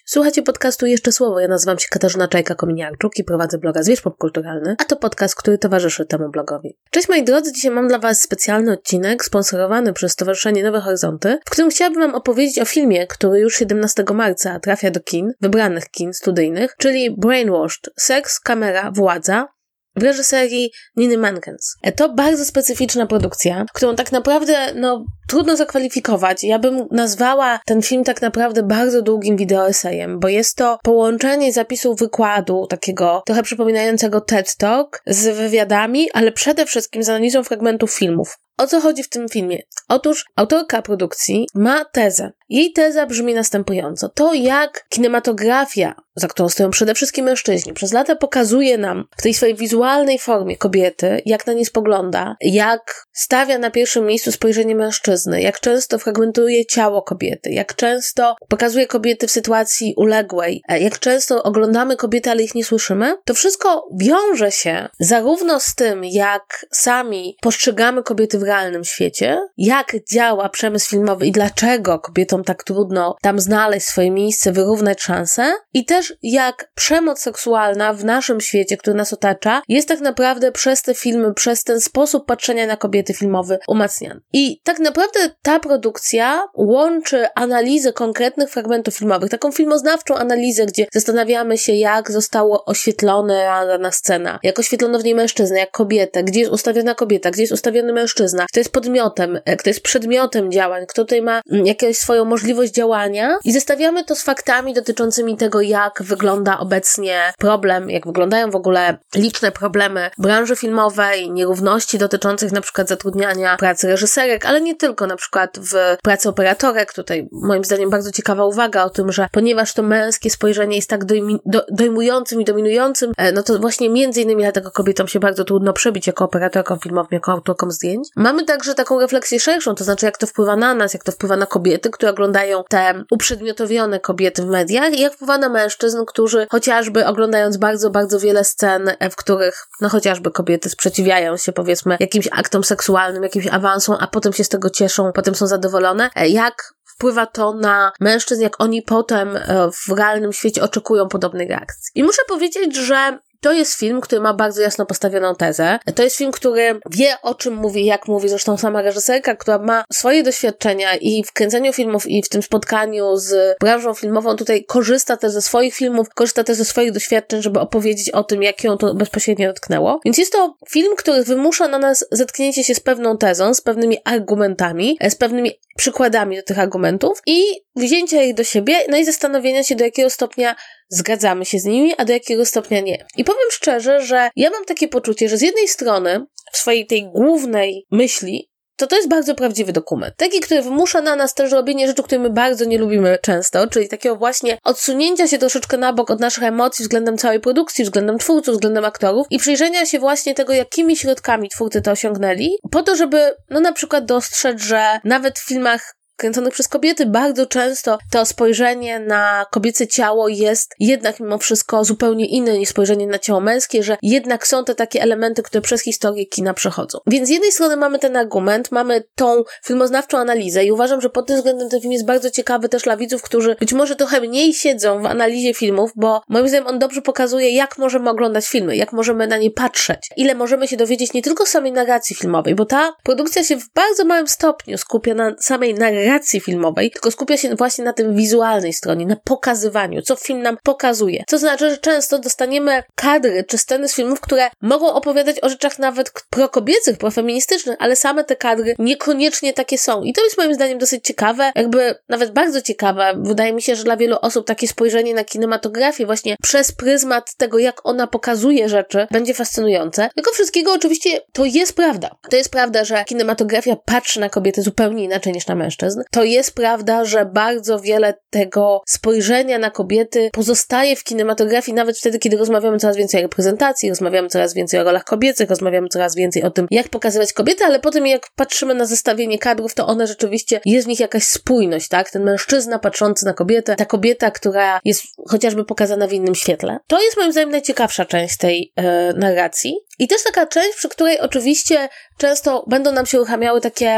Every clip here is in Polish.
Słuchajcie podcastu Jeszcze Słowo. Ja nazywam się Katarzyna Czajka-Kominiarczuk i prowadzę bloga Zwierz Popkulturalny, a to podcast, który towarzyszy temu blogowi. Cześć moi drodzy, dzisiaj mam dla Was specjalny odcinek sponsorowany przez Stowarzyszenie Nowe Horyzonty, w którym chciałabym Wam opowiedzieć o filmie, który już 17 marca trafia do kin, wybranych kin studyjnych, czyli Brainwashed – Seks, kamera, władza, w reżyserii Niny Mankins. To bardzo specyficzna produkcja, którą tak naprawdę, trudno zakwalifikować. Ja bym nazwała ten film tak naprawdę bardzo długim wideoesejem, bo jest to połączenie zapisów wykładu, takiego trochę przypominającego TED Talk, z wywiadami, ale przede wszystkim z analizą fragmentów filmów. O co chodzi w tym filmie? Otóż autorka produkcji ma tezę. Jej teza brzmi następująco. To, jak kinematografia, za którą stoją przede wszystkim mężczyźni, przez lata pokazuje nam w tej swojej wizualnej formie kobiety, jak na nie spogląda, jak stawia na pierwszym miejscu spojrzenie mężczyzny, jak często fragmentuje ciało kobiety, jak często pokazuje kobiety w sytuacji uległej, jak często oglądamy kobiety, ale ich nie słyszymy. To wszystko wiąże się zarówno z tym, jak sami postrzegamy kobiety w realnym świecie, jak działa przemysł filmowy i dlaczego kobietom tak trudno tam znaleźć swoje miejsce, wyrównać szanse, i też jak przemoc seksualna w naszym świecie, który nas otacza, jest tak naprawdę przez te filmy, przez ten sposób patrzenia na kobiety filmowy umacniany. I tak naprawdę ta produkcja łączy analizę konkretnych fragmentów filmowych, taką filmoznawczą analizę, gdzie zastanawiamy się, jak zostało oświetlona dana scena, jak oświetlono w niej mężczyznę, jak kobietę, gdzie jest ustawiona kobieta, gdzie jest ustawiony mężczyzna, kto jest podmiotem, kto jest przedmiotem działań, kto tutaj ma jakąś swoją możliwość działania, i zestawiamy to z faktami dotyczącymi tego, jak wygląda obecnie problem, jak wyglądają w ogóle liczne problemy branży filmowej, nierówności dotyczących na przykład zatrudniania pracy reżyserek, ale nie tylko, na przykład w pracy operatorek. Tutaj moim zdaniem bardzo ciekawa uwaga o tym, że ponieważ to męskie spojrzenie jest tak dojmującym i dominującym, to właśnie między innymi dlatego kobietom się bardzo trudno przebić jako operatorkom filmowym, jako autorkom zdjęć. Mamy także taką refleksję szerszą, to znaczy jak to wpływa na nas, jak to wpływa na kobiety, które oglądają te uprzedmiotowione kobiety w mediach, i jak wpływa na mężczyzn, którzy chociażby oglądając bardzo, bardzo wiele scen, w których chociażby kobiety sprzeciwiają się, powiedzmy, jakimś aktom seksualnym, jakimś awansom, a potem się z tego cieszą, potem są zadowolone, jak wpływa to na mężczyzn, jak oni potem w realnym świecie oczekują podobnej reakcji. I muszę powiedzieć, że to jest film, który ma bardzo jasno postawioną tezę. To jest film, który wie, o czym mówi, jak mówi. Zresztą sama reżyserka, która ma swoje doświadczenia i w kręceniu filmów, i w tym spotkaniu z branżą filmową, tutaj korzysta też ze swoich filmów, korzysta też ze swoich doświadczeń, żeby opowiedzieć o tym, jak ją to bezpośrednio dotknęło. Więc jest to film, który wymusza na nas zetknięcie się z pewną tezą, z pewnymi argumentami, z pewnymi przykładami do tych argumentów i wzięcia ich do siebie, i zastanowienia się, do jakiego stopnia zgadzamy się z nimi, a do jakiego stopnia nie. I powiem szczerze, że ja mam takie poczucie, że z jednej strony w swojej tej głównej myśli to jest bardzo prawdziwy dokument. Taki, który wymusza na nas też robienie rzeczy, które my bardzo nie lubimy często, czyli takiego właśnie odsunięcia się troszeczkę na bok od naszych emocji względem całej produkcji, względem twórców, względem aktorów i przyjrzenia się właśnie tego, jakimi środkami twórcy to osiągnęli, po to, żeby na przykład dostrzec, że nawet w filmach kręconych przez kobiety bardzo często to spojrzenie na kobiece ciało jest jednak mimo wszystko zupełnie inne niż spojrzenie na ciało męskie, że jednak są te takie elementy, które przez historię kina przechodzą. Więc z jednej strony mamy ten argument, mamy tą filmoznawczą analizę i uważam, że pod tym względem ten film jest bardzo ciekawy też dla widzów, którzy być może trochę mniej siedzą w analizie filmów, bo moim zdaniem on dobrze pokazuje, jak możemy oglądać filmy, jak możemy na nie patrzeć, ile możemy się dowiedzieć nie tylko z samej narracji filmowej, bo ta produkcja się w bardzo małym stopniu skupia na samej narracji filmowej, tylko skupia się właśnie na tym wizualnej stronie, na pokazywaniu, co film nam pokazuje. Co znaczy, że często dostaniemy kadry czy sceny z filmów, które mogą opowiadać o rzeczach nawet prokobiecych, profeministycznych, ale same te kadry niekoniecznie takie są. I to jest moim zdaniem dosyć ciekawe, jakby nawet bardzo ciekawe. Wydaje mi się, że dla wielu osób takie spojrzenie na kinematografię właśnie przez pryzmat tego, jak ona pokazuje rzeczy, będzie fascynujące. Tylko wszystkiego oczywiście to jest prawda. To jest prawda, że kinematografia patrzy na kobiety zupełnie inaczej niż na mężczyzn. To jest prawda, że bardzo wiele tego spojrzenia na kobiety pozostaje w kinematografii nawet wtedy, kiedy rozmawiamy coraz więcej o reprezentacji, rozmawiamy coraz więcej o rolach kobiecych, rozmawiamy coraz więcej o tym, jak pokazywać kobiety, ale potem jak patrzymy na zestawienie kadrów, to one rzeczywiście, jest w nich jakaś spójność, tak? Ten mężczyzna patrzący na kobietę, ta kobieta, która jest chociażby pokazana w innym świetle. To jest moim zdaniem najciekawsza część tej narracji. I też taka część, przy której oczywiście często będą nam się uruchamiały takie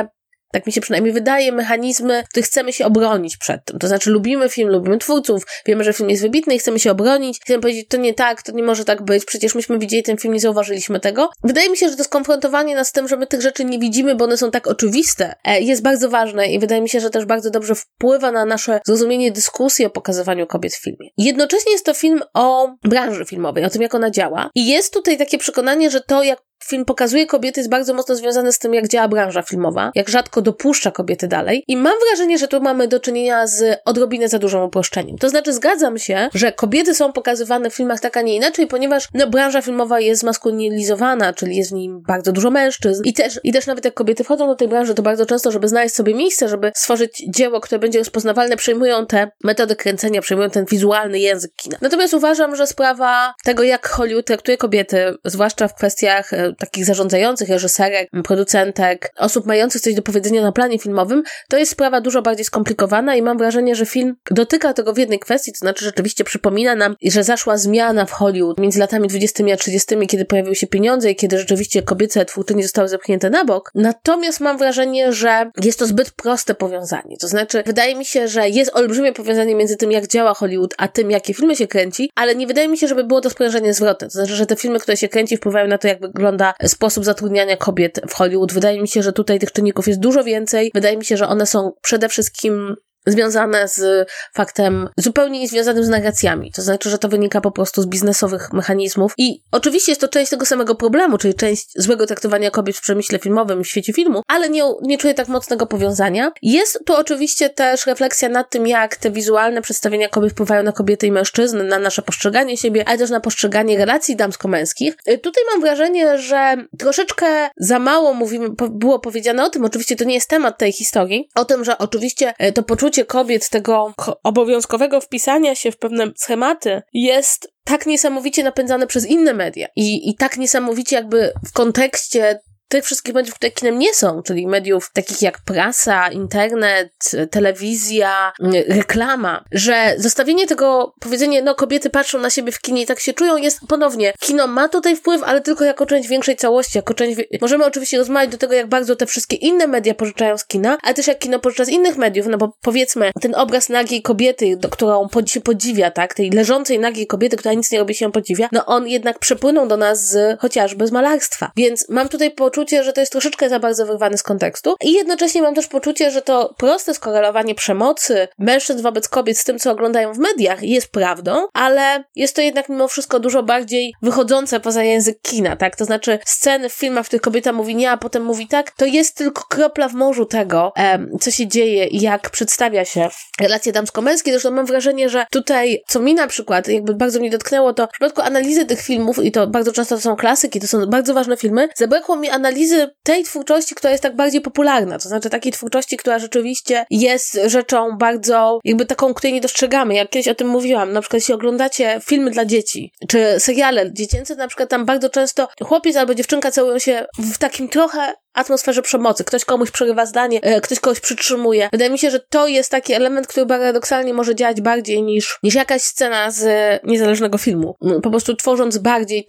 tak mi się przynajmniej wydaje, mechanizmy, w których chcemy się obronić przed tym. To znaczy lubimy film, lubimy twórców, wiemy, że film jest wybitny i chcemy się obronić. Chcemy powiedzieć, to nie tak, to nie może tak być, przecież myśmy widzieli ten film, nie zauważyliśmy tego. Wydaje mi się, że to skonfrontowanie nas z tym, że my tych rzeczy nie widzimy, bo one są tak oczywiste, jest bardzo ważne i wydaje mi się, że też bardzo dobrze wpływa na nasze zrozumienie dyskusji o pokazywaniu kobiet w filmie. Jednocześnie jest to film o branży filmowej, o tym, jak ona działa. I jest tutaj takie przekonanie, że to, jak film pokazuje kobiety, jest bardzo mocno związane z tym, jak działa branża filmowa, jak rzadko dopuszcza kobiety dalej. I mam wrażenie, że tu mamy do czynienia z odrobinę za dużym uproszczeniem. To znaczy, zgadzam się, że kobiety są pokazywane w filmach tak, a nie inaczej, ponieważ branża filmowa jest maskulinizowana, czyli jest w nim bardzo dużo mężczyzn. I też nawet jak kobiety wchodzą do tej branży, to bardzo często, żeby znaleźć sobie miejsce, żeby stworzyć dzieło, które będzie rozpoznawalne, przejmują te metody kręcenia, przejmują ten wizualny język kina. Natomiast uważam, że sprawa tego, jak Hollywood traktuje kobiety, zwłaszcza w kwestiach takich zarządzających, reżyserek, producentek, osób mających coś do powiedzenia na planie filmowym, to jest sprawa dużo bardziej skomplikowana i mam wrażenie, że film dotyka tego w jednej kwestii, to znaczy rzeczywiście przypomina nam, że zaszła zmiana w Hollywood między latami 20 a 30, kiedy pojawiły się pieniądze i kiedy rzeczywiście kobiece twórczynie zostały zepchnięte na bok. Natomiast mam wrażenie, że jest to zbyt proste powiązanie. To znaczy, wydaje mi się, że jest olbrzymie powiązanie między tym, jak działa Hollywood, a tym, jakie filmy się kręci, ale nie wydaje mi się, żeby było to sprężenie zwrotne. To znaczy, że te filmy, które się kręci, wpływają na to, jak wygląda sposób zatrudniania kobiet w Hollywood. Wydaje mi się, że tutaj tych czynników jest dużo więcej. Wydaje mi się, że one są przede wszystkim związane z faktem zupełnie niezwiązanym z narracjami. To znaczy, że to wynika po prostu z biznesowych mechanizmów i oczywiście jest to część tego samego problemu, czyli część złego traktowania kobiet w przemyśle filmowym, w świecie filmu, ale nie czuję tak mocnego powiązania. Jest tu oczywiście też refleksja nad tym, jak te wizualne przedstawienia kobiet wpływają na kobiety i mężczyzn, na nasze postrzeganie siebie, ale też na postrzeganie relacji damsko-męskich. Tutaj mam wrażenie, że troszeczkę za mało było powiedziane o tym, oczywiście to nie jest temat tej historii, o tym, że oczywiście to poczucie kobiet, tego obowiązkowego wpisania się w pewne schematy jest tak niesamowicie napędzane przez inne media i tak niesamowicie jakby w kontekście tych wszystkich mediów, które kinem nie są, czyli mediów takich jak prasa, internet, telewizja, reklama, że zostawienie tego, powiedzenie, kobiety patrzą na siebie w kinie i tak się czują, jest ponownie, kino ma tutaj wpływ, ale tylko jako część większej całości, jako część, możemy oczywiście rozmawiać do tego, jak bardzo te wszystkie inne media pożyczają z kina, ale też jak kino pożycza z innych mediów, bo powiedzmy, ten obraz nagiej kobiety, którą się podziwia, tak, tej leżącej nagiej kobiety, która nic nie robi, się podziwia, on jednak przepłynął do nas chociażby z malarstwa. Więc mam tutaj poczucie, że to jest troszeczkę za bardzo wyrwane z kontekstu i jednocześnie mam też poczucie, że to proste skorelowanie przemocy mężczyzn wobec kobiet z tym, co oglądają w mediach, jest prawdą, ale jest to jednak mimo wszystko dużo bardziej wychodzące poza język kina, tak? To znaczy sceny w filmach, w których kobieta mówi nie, a potem mówi tak, to jest tylko kropla w morzu tego, co się dzieje i jak przedstawia się relacje damsko-męskie. Zresztą mam wrażenie, że tutaj, co mi na przykład jakby bardzo mnie dotknęło, to w przypadku analizy tych filmów, i to bardzo często to są klasyki, to są bardzo ważne filmy, zabrakło mi analizy tej twórczości, która jest tak bardziej popularna, to znaczy takiej twórczości, która rzeczywiście jest rzeczą bardzo, jakby taką, której nie dostrzegamy. Jak kiedyś o tym mówiłam, na przykład jeśli oglądacie filmy dla dzieci, czy seriale dziecięce, na przykład tam bardzo często chłopiec albo dziewczynka całują się w takim trochę atmosferze przemocy. Ktoś komuś przerywa zdanie, ktoś kogoś przytrzymuje. Wydaje mi się, że to jest taki element, który paradoksalnie może działać bardziej niż jakaś scena z niezależnego filmu. Po prostu tworząc bardziej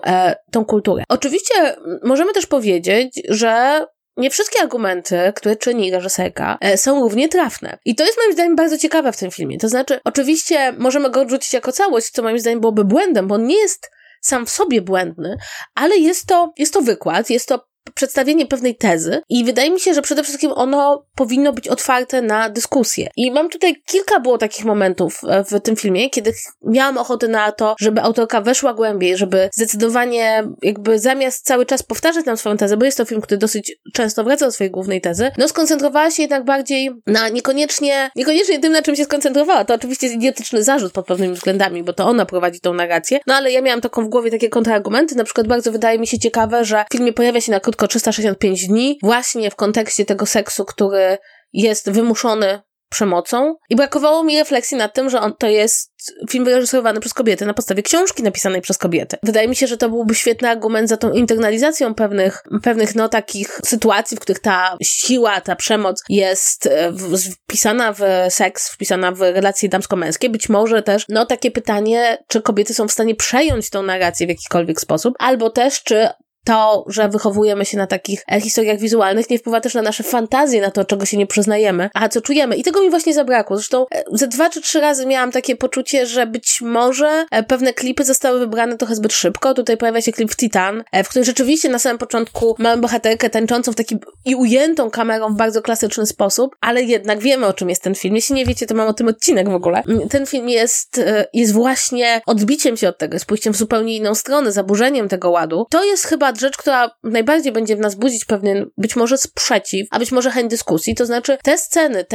tą kulturę. Oczywiście możemy też powiedzieć, że nie wszystkie argumenty, które czyni reżyserka, są równie trafne. I to jest moim zdaniem bardzo ciekawe w tym filmie. To znaczy, oczywiście możemy go odrzucić jako całość, co moim zdaniem byłoby błędem, bo on nie jest sam w sobie błędny, ale jest to wykład, jest to przedstawienie pewnej tezy i wydaje mi się, że przede wszystkim ono powinno być otwarte na dyskusję. I mam tutaj kilka było takich momentów w tym filmie, kiedy miałam ochotę na to, żeby autorka weszła głębiej, żeby zdecydowanie jakby zamiast cały czas powtarzać nam swoją tezę, bo jest to film, który dosyć często wraca do swojej głównej tezy, skoncentrowała się jednak bardziej na niekoniecznie tym, na czym się skoncentrowała. To oczywiście jest idiotyczny zarzut pod pewnymi względami, bo to ona prowadzi tą narrację, ale ja miałam taką w głowie takie kontrargumenty, na przykład bardzo wydaje mi się ciekawe, że w filmie pojawia się na krótko 365 dni, właśnie w kontekście tego seksu, który jest wymuszony przemocą i brakowało mi refleksji nad tym, że to jest film wyreżyserowany przez kobiety na podstawie książki napisanej przez kobiety. Wydaje mi się, że to byłby świetny argument za tą internalizacją pewnych takich sytuacji, w których ta siła, ta przemoc jest wpisana w seks, wpisana w relacje damsko-męskie. Być może też, takie pytanie, czy kobiety są w stanie przejąć tą narrację w jakikolwiek sposób, albo też, czy to, że wychowujemy się na takich historiach wizualnych, nie wpływa też na nasze fantazje, na to, czego się nie przyznajemy, a co czujemy. I tego mi właśnie zabrakło. Zresztą ze 2 czy 3 razy miałam takie poczucie, że być może pewne klipy zostały wybrane trochę zbyt szybko. Tutaj pojawia się klip w Titan, w którym rzeczywiście na samym początku mamy bohaterkę tańczącą w taki i ujętą kamerą w bardzo klasyczny sposób, ale jednak wiemy, o czym jest ten film. Jeśli nie wiecie, to mam o tym odcinek w ogóle. Ten film jest właśnie odbiciem się od tego, jest pójściem w zupełnie inną stronę, zaburzeniem tego ładu. To jest chyba rzecz, która najbardziej będzie w nas budzić pewien, być może sprzeciw, a być może chęć dyskusji. To znaczy te sceny,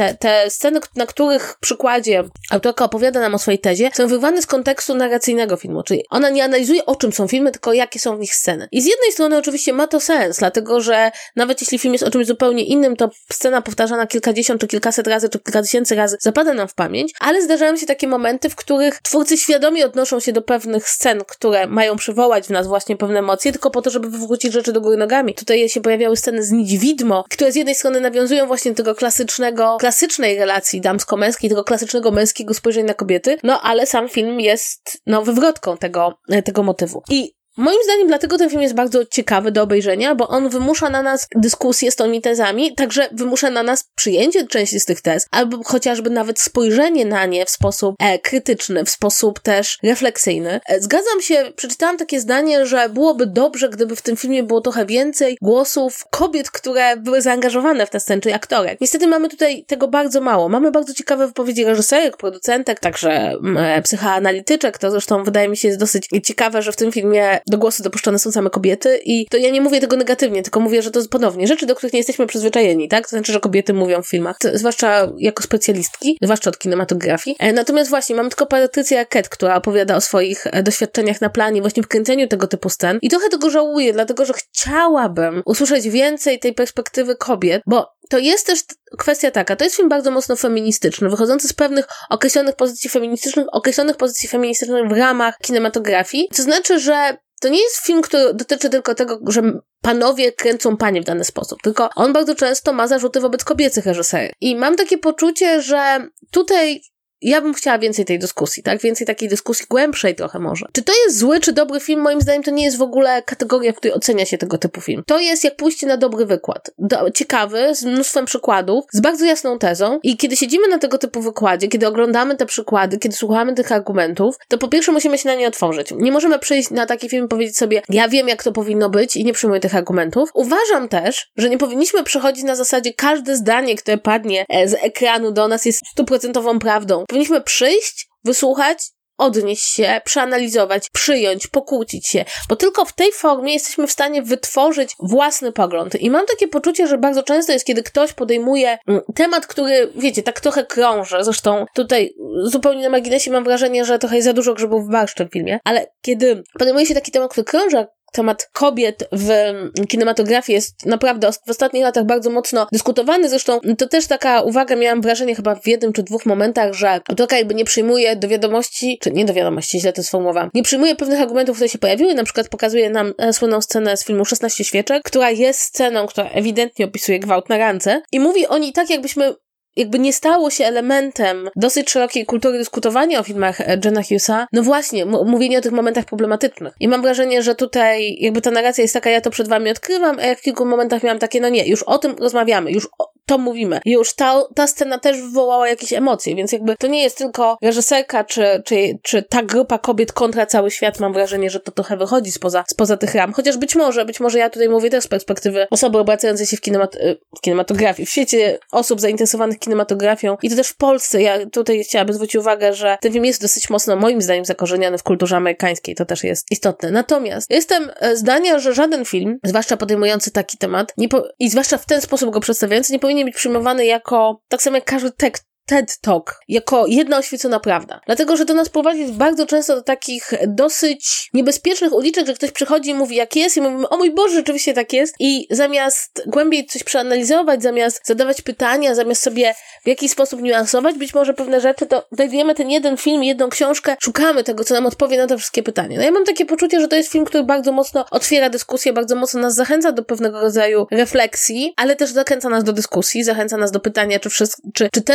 na których przykładzie autorka opowiada nam o swojej tezie, są wyrwane z kontekstu narracyjnego filmu, czyli ona nie analizuje, o czym są filmy, tylko jakie są w nich sceny. I z jednej strony oczywiście ma to sens, dlatego że nawet jeśli film jest o czymś zupełnie innym, to scena powtarzana kilkadziesiąt, czy kilkaset razy, czy kilka tysięcy razy zapada nam w pamięć, ale zdarzają się takie momenty, w których twórcy świadomie odnoszą się do pewnych scen, które mają przywołać w nas właśnie pewne emocje, tylko po to, żeby wywrócić rzeczy do góry nogami. Tutaj się pojawiały sceny z Niedźwidmo, które z jednej strony nawiązują właśnie do tego klasycznej relacji damsko-męskiej, tego klasycznego męskiego spojrzenia na kobiety, ale sam film jest, wywrotką tego motywu. I moim zdaniem dlatego ten film jest bardzo ciekawy do obejrzenia, bo on wymusza na nas dyskusję z tymi tezami, także wymusza na nas przyjęcie części z tych tez, albo chociażby nawet spojrzenie na nie w sposób krytyczny, w sposób też refleksyjny. Zgadzam się, przeczytałam takie zdanie, że byłoby dobrze, gdyby w tym filmie było trochę więcej głosów kobiet, które były zaangażowane w tę scenę, czyli aktorek. Niestety mamy tutaj tego bardzo mało. Mamy bardzo ciekawe wypowiedzi reżyserek, producentek, także psychoanalityczek. To zresztą wydaje mi się jest dosyć ciekawe, że w tym filmie do głosu dopuszczone są same kobiety i to ja nie mówię tego negatywnie, tylko mówię, że to ponownie rzeczy, do których nie jesteśmy przyzwyczajeni, tak? To znaczy, że kobiety mówią w filmach, zwłaszcza jako specjalistki, zwłaszcza od kinematografii. Natomiast właśnie, mamy tylko Patrycję Arquette, która opowiada o swoich doświadczeniach na planie, właśnie w kręceniu tego typu scen i trochę tego żałuję, dlatego, że chciałabym usłyszeć więcej tej perspektywy kobiet, bo to jest też kwestia taka, to jest film bardzo mocno feministyczny, wychodzący z pewnych określonych pozycji feministycznych w ramach kinematografii, co znaczy, że to nie jest film, który dotyczy tylko tego, że panowie kręcą panie w dany sposób, tylko on bardzo często ma zarzuty wobec kobiecych reżyserów. I mam takie poczucie, że tutaj ja bym chciała więcej tej dyskusji, tak? Więcej takiej dyskusji głębszej trochę może. Czy to jest zły, czy dobry film? Moim zdaniem to nie jest w ogóle kategoria, w której ocenia się tego typu film. To jest jak pójście na dobry wykład. Ciekawy, z mnóstwem przykładów, z bardzo jasną tezą i kiedy siedzimy na tego typu wykładzie, kiedy oglądamy te przykłady, kiedy słuchamy tych argumentów, to po pierwsze musimy się na nie otworzyć. Nie możemy przyjść na taki film i powiedzieć sobie, ja wiem, jak to powinno być i nie przyjmuję tych argumentów. Uważam też, że nie powinniśmy przechodzić na zasadzie każde zdanie, które padnie z ekranu do nas jest 100% prawdą. Powinniśmy przyjść, wysłuchać, odnieść się, przeanalizować, przyjąć, pokłócić się, bo tylko w tej formie jesteśmy w stanie wytworzyć własny pogląd. I mam takie poczucie, że bardzo często jest, kiedy ktoś podejmuje temat, który, wiecie, tak trochę krąży, zresztą tutaj zupełnie na marginesie mam wrażenie, że trochę jest za dużo grzybów w barszczu w filmie, ale kiedy podejmuje się taki temat, który krąży, temat kobiet w kinematografii jest naprawdę w ostatnich latach bardzo mocno dyskutowany. Zresztą to też taka uwaga, miałam wrażenie chyba w 1 czy 2 momentach, że autorka jakby nie przyjmuje do wiadomości, czy nie do wiadomości, źle to sformułowałam, nie przyjmuje pewnych argumentów, które się pojawiły. Na przykład pokazuje nam słynną scenę z filmu 16 świeczek, która jest sceną, która ewidentnie opisuje gwałt na randce i mówi o niej tak, jakby nie stało się elementem dosyć szerokiej kultury dyskutowania o filmach Johna Hughesa, no właśnie, mówienie o tych momentach problematycznych. I mam wrażenie, że tutaj jakby ta narracja jest taka, ja to przed wami odkrywam, a jak w kilku momentach miałam takie, no nie, już o tym rozmawiamy, już to mówimy. Już ta scena też wywołała jakieś emocje, więc jakby to nie jest tylko reżyserka, czy ta grupa kobiet kontra cały świat, mam wrażenie, że to trochę wychodzi spoza tych ram. Chociaż być może ja tutaj mówię też z perspektywy osoby obracającej się w kinematografii, w świecie osób zainteresowanych kinematografią i to też w Polsce. Ja tutaj chciałabym zwrócić uwagę, że ten film jest dosyć mocno, moim zdaniem, zakorzeniony w kulturze amerykańskiej. To też jest istotne. Natomiast jestem zdania, że żaden film, zwłaszcza podejmujący taki temat, i zwłaszcza w ten sposób go przedstawiający, nie powinien być przyjmowany jako, tak samo jak każdy tekst TED Talk, jako jedna oświecona prawda. Dlatego, że to nas prowadzi bardzo często do takich dosyć niebezpiecznych uliczek, że ktoś przychodzi i mówi jak jest i mówimy, o mój Boże, rzeczywiście tak jest i zamiast głębiej coś przeanalizować, zamiast zadawać pytania, zamiast sobie w jakiś sposób niuansować być może pewne rzeczy, to znajdujemy ten jeden film, jedną książkę, szukamy tego, co nam odpowie na te wszystkie pytania. No ja mam takie poczucie, że to jest film, który bardzo mocno otwiera dyskusję, bardzo mocno nas zachęca do pewnego rodzaju refleksji, ale też zachęca nas do dyskusji, zachęca nas do pytania, czy ten sposób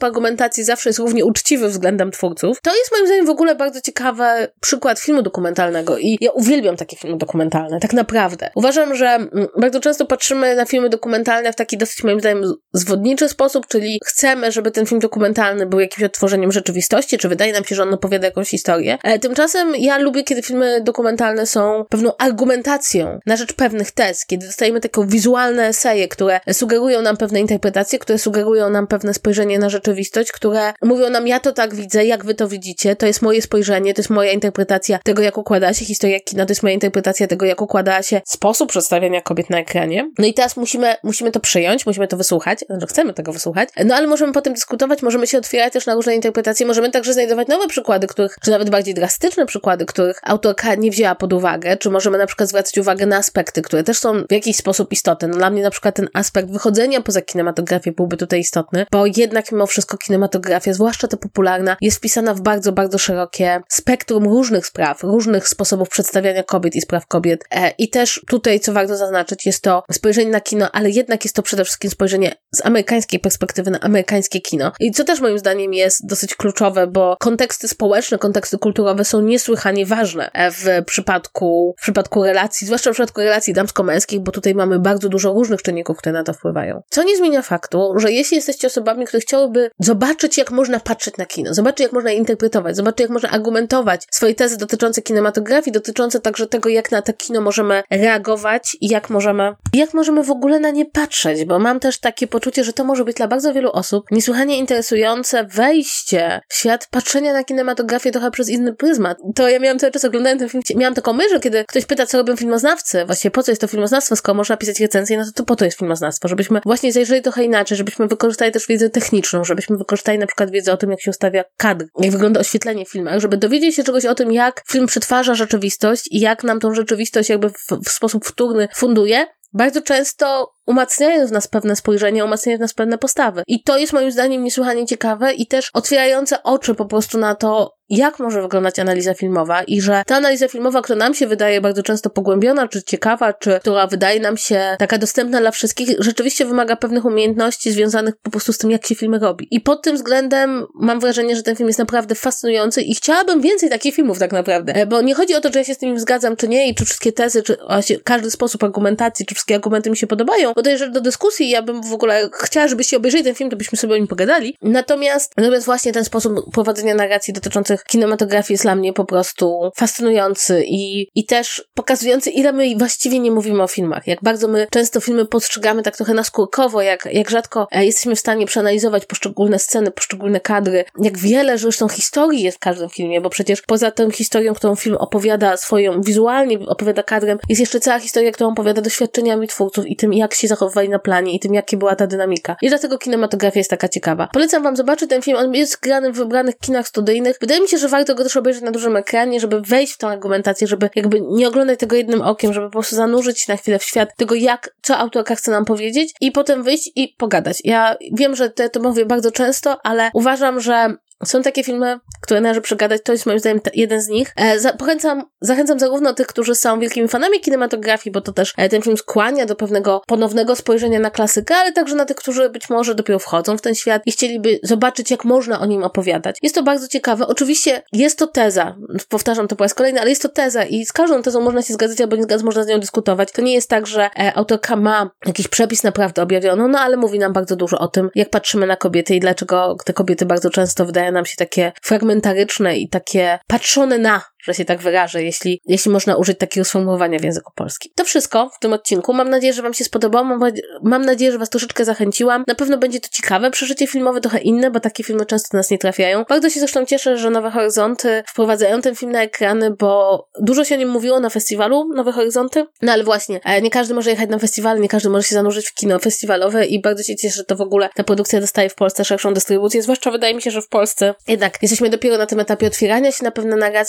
argumentacji zawsze jest równie uczciwy względem twórców. To jest moim zdaniem w ogóle bardzo ciekawy przykład filmu dokumentalnego i ja uwielbiam takie filmy dokumentalne, tak naprawdę. Uważam, że bardzo często patrzymy na filmy dokumentalne w taki dosyć moim zdaniem zwodniczy sposób, czyli chcemy, żeby ten film dokumentalny był jakimś odtworzeniem rzeczywistości, czy wydaje nam się, że on opowiada jakąś historię. Tymczasem ja lubię, kiedy filmy dokumentalne są pewną argumentacją na rzecz pewnych tez, kiedy dostajemy takie wizualne eseje, które sugerują nam pewne interpretacje, które sugerują nam pewne spojrzenie na rzeczywistość, które mówią nam, ja to tak widzę, jak wy to widzicie, to jest moje spojrzenie, to jest moja interpretacja tego, jak układała się historia kina, to jest moja interpretacja tego, jak układała się sposób przedstawiania kobiet na ekranie. No i teraz musimy to przyjąć, musimy to wysłuchać, znaczy chcemy tego wysłuchać, no ale możemy potem dyskutować, możemy się otwierać też na różne interpretacje, możemy także znajdować nowe przykłady, czy nawet bardziej drastyczne przykłady, których autorka nie wzięła pod uwagę, czy możemy na przykład zwracać uwagę na aspekty, które też są w jakiś sposób istotne. No dla mnie na przykład ten aspekt wychodzenia poza kinematografię byłby tutaj istotny, bo jednak mimo wszystko kinematografia, zwłaszcza ta popularna, jest wpisana w bardzo, bardzo szerokie spektrum różnych spraw, różnych sposobów przedstawiania kobiet i spraw kobiet. I też tutaj, co warto zaznaczyć, jest to spojrzenie na kino, ale jednak jest to przede wszystkim spojrzenie z amerykańskiej perspektywy na amerykańskie kino. I co też moim zdaniem jest dosyć kluczowe, bo konteksty społeczne, konteksty kulturowe są niesłychanie ważne w przypadku relacji, zwłaszcza w przypadku relacji damsko-męskich, bo tutaj mamy bardzo dużo różnych czynników, które na to wpływają. Co nie zmienia faktu, że jeśli jesteście osobami, które chciałyby zobaczyć, jak można patrzeć na kino, zobaczyć, jak można interpretować, zobaczyć, jak można argumentować swoje tezy dotyczące kinematografii, dotyczące także tego, jak na to kino możemy reagować i jak możemy w ogóle na nie patrzeć, bo mam też takie poczucie, że to może być dla bardzo wielu osób niesłychanie interesujące wejście w świat patrzenia na kinematografię trochę przez inny pryzmat. To ja miałam cały czas, oglądając ten film, miałam taką myśl, kiedy ktoś pyta, co robią filmoznawcy, właściwie po co jest to filmoznawstwo, skoro można pisać recenzje, no to po to jest filmoznawstwo, żebyśmy właśnie zajrzeli trochę inaczej, żebyśmy wykorzystali też wiedzę techniczną, żebyśmy wykorzystali na przykład wiedzę o tym, jak się ustawia kadr, jak wygląda oświetlenie w filmach, żeby dowiedzieć się czegoś o tym, jak film przetwarza rzeczywistość i jak nam tą rzeczywistość jakby w sposób wtórny funduje, bardzo często umacniają w nas pewne spojrzenie, umacniają w nas pewne postawy. I to jest moim zdaniem niesłychanie ciekawe i też otwierające oczy po prostu na to, jak może wyglądać analiza filmowa i że ta analiza filmowa, która nam się wydaje bardzo często pogłębiona, czy ciekawa, czy która wydaje nam się taka dostępna dla wszystkich, rzeczywiście wymaga pewnych umiejętności związanych po prostu z tym, jak się filmy robi. I pod tym względem mam wrażenie, że ten film jest naprawdę fascynujący i chciałabym więcej takich filmów tak naprawdę, bo nie chodzi o to, czy ja się z tym zgadzam, czy nie i czy wszystkie tezy, czy każdy sposób argumentacji, czy wszystkie argumenty mi się podobają, bo to jest rzecz do dyskusji i ja bym w ogóle chciała, żebyście obejrzeli ten film, to byśmy sobie o nim pogadali. Natomiast właśnie ten sposób prowadzenia narracji dotyczących kinematografii jest dla mnie po prostu fascynujący i też pokazujący, ile my właściwie nie mówimy o filmach. Jak bardzo my często filmy postrzegamy tak trochę naskórkowo, jak rzadko jesteśmy w stanie przeanalizować poszczególne sceny, poszczególne kadry, jak wiele zresztą historii jest w każdym filmie, bo przecież poza tą historią, którą film opowiada wizualnie opowiada kadrem, jest jeszcze cała historia, którą opowiada doświadczeniami twórców i tym, jak się zachowywali na planie i tym, jaka była ta dynamika. I dlatego kinematografia jest taka ciekawa. Polecam wam zobaczyć ten film, on jest grany w wybranych kinach studyjnych. Wydaje mi się, że warto go też obejrzeć na dużym ekranie, żeby wejść w tą argumentację, żeby jakby nie oglądać tego jednym okiem, żeby po prostu zanurzyć się na chwilę w świat tego, co autorka chce nam powiedzieć i potem wyjść i pogadać. Ja wiem, że to mówię bardzo często, ale uważam, że są takie filmy, które należy przegadać, to jest moim zdaniem jeden z nich. Zachęcam zarówno tych, którzy są wielkimi fanami kinematografii, bo to też ten film skłania do pewnego ponownego spojrzenia na klasykę, ale także na tych, którzy być może dopiero wchodzą w ten świat i chcieliby zobaczyć, jak można o nim opowiadać. Jest to bardzo ciekawe. Oczywiście jest to teza, powtarzam to po raz kolejny, ale jest to teza i z każdą tezą można się zgadzać albo nie zgadzać, można z nią dyskutować. To nie jest tak, że autorka ma jakiś przepis na prawdę objawioną, no ale mówi nam bardzo dużo o tym, jak patrzymy na kobiety i dlaczego te kobiety bardzo często wydają nam się takie fragmentaryczne i takie patrzone na, że się tak wyrażę, jeśli można użyć takiego sformułowania w języku polskim. To wszystko w tym odcinku. Mam nadzieję, że wam się spodobało. Mam nadzieję, że was troszeczkę zachęciłam. Na pewno będzie to ciekawe przeżycie filmowe, trochę inne, bo takie filmy często do nas nie trafiają. Bardzo się zresztą cieszę, że Nowe Horyzonty wprowadzają ten film na ekrany, bo dużo się o nim mówiło na festiwalu Nowe Horyzonty. No ale właśnie, nie każdy może jechać na festiwal, nie każdy może się zanurzyć w kino festiwalowe i bardzo się cieszę, że to w ogóle ta produkcja dostaje w Polsce szerszą dystrybucję, zwłaszcza wydaje mi się, że w Polsce jednak jesteśmy dopiero na tym etapie otwierania się na pewne narracje, argumenty,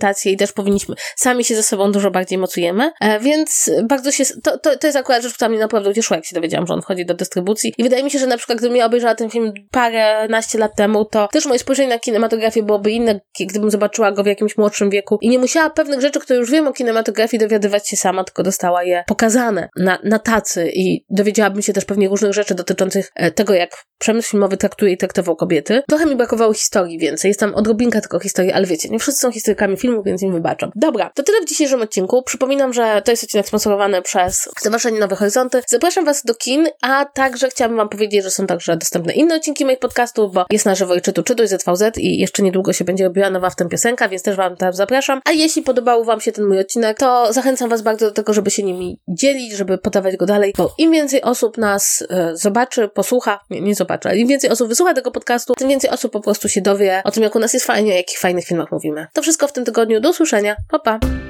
orientację i też powinniśmy, sami się ze sobą dużo bardziej mocujemy, więc bardzo się, to jest akurat rzecz, która mnie naprawdę ucieszyła, jak się dowiedziałam, że on wchodzi do dystrybucji i wydaje mi się, że na przykład gdybym ja obejrzała ten film paręnaście lat temu, to też moje spojrzenie na kinematografię byłoby inne, gdybym zobaczyła go w jakimś młodszym wieku i nie musiała pewnych rzeczy, które już wiem o kinematografii, dowiadywać się sama, tylko dostała je pokazane na tacy i dowiedziałabym się też pewnie różnych rzeczy dotyczących tego, jak przemysł filmowy traktuje i traktował kobiety. Trochę mi brakowało historii więcej, jest tam odrobinka tylko historii, ale wiecie, nie wszyscy są historykami filmu, więc im wybaczam. Dobra, to tyle w dzisiejszym odcinku. Przypominam, że to jest odcinek sponsorowany przez Stowarzyszenie Nowe Horyzonty. Zapraszam was do kin, a także chciałabym wam powiedzieć, że są także dostępne inne odcinki moich podcastów, bo jest na żywo i czytuj ZVZ i jeszcze niedługo się będzie robiła nowa w tym piosenka, więc też wam tam zapraszam. A jeśli podobał wam się ten mój odcinek, to zachęcam was bardzo do tego, żeby się nimi dzielić, żeby podawać go dalej, bo im więcej osób nas zobaczy, posłucha, nie zobaczy, ale im więcej osób wysłucha tego podcastu, tym więcej osób po prostu się dowie o tym, jak u nas jest fajnie, o jakich fajnych filmach mówimy. To wszystko w tym tygodniu. Do usłyszenia. Pa, pa!